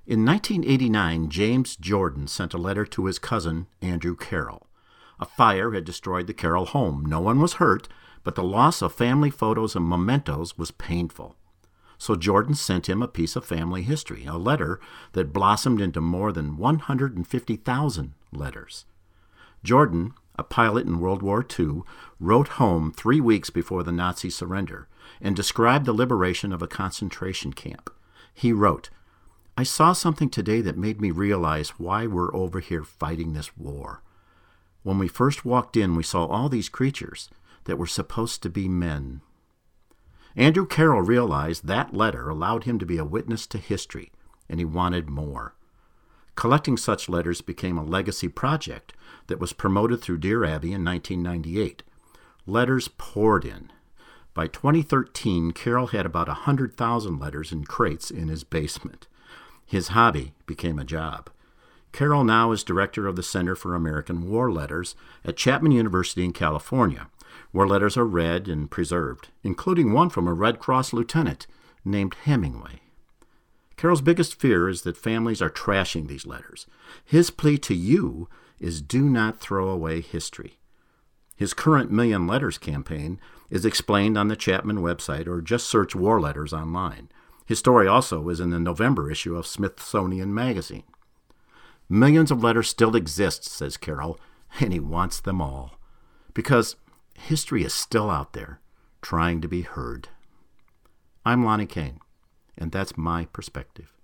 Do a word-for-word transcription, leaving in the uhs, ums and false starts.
In nineteen eighty-nine, James Jordan sent a letter to his cousin, Andrew Carroll. A fire had destroyed the Carroll home. No one was hurt, but the loss of family photos and mementos was painful. So Jordan sent him a piece of family history, a letter that blossomed into more than one hundred fifty thousand letters. Jordan, a pilot in World War Two, wrote home three weeks before the Nazi surrender and described the liberation of a concentration camp. He wrote, "I saw something today that made me realize why we're over here fighting this war. When we first walked in, we saw all these creatures that were supposed to be men." Andrew Carroll realized that letter allowed him to be a witness to history, and he wanted more. Collecting such letters became a legacy project that was promoted through Dear Abby in nineteen ninety-eight. Letters poured in. By twenty thirteen, Carroll had about one hundred thousand letters in crates in his basement. His hobby became a job. Carroll now is director of the Center for American War Letters at Chapman University in California, where letters are read and preserved, including one from a Red Cross lieutenant named Hemingway. Carroll's biggest fear is that families are trashing these letters. His plea to you is do not throw away history. His current Million Letters campaign is explained on the Chapman website, or just search War Letters online. His story also is in the November issue of Smithsonian Magazine. Millions of letters still exist, says Carroll, and he wants them all. Because history is still out there, trying to be heard. I'm Lonnie Kane, and that's my perspective.